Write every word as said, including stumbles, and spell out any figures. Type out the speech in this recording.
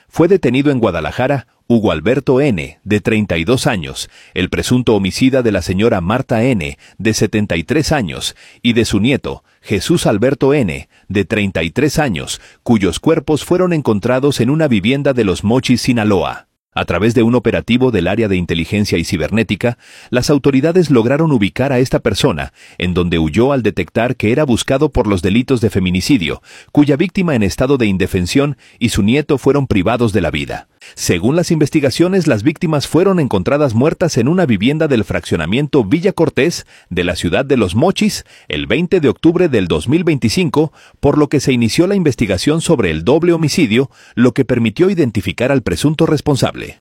fue detenido en Guadalajara Hugo Alberto N., de treinta y dos años, el presunto homicida de la señora Marta N., de setenta y tres años, y de su nieto, Jesús Alberto N., de treinta y tres años, cuyos cuerpos fueron encontrados en una vivienda de Los Mochis, Sinaloa. A través de un operativo del área de inteligencia y cibernética, las autoridades lograron ubicar a esta persona, en donde huyó al detectar que era buscado por los delitos de feminicidio, cuya víctima en estado de indefensión y su nieto fueron privados de la vida. Según las investigaciones, las víctimas fueron encontradas muertas en una vivienda del fraccionamiento Villa Cortés de la ciudad de Los Mochis el veinte de octubre del dos mil veinticinco, por lo que se inició la investigación sobre el doble homicidio, lo que permitió identificar al presunto responsable.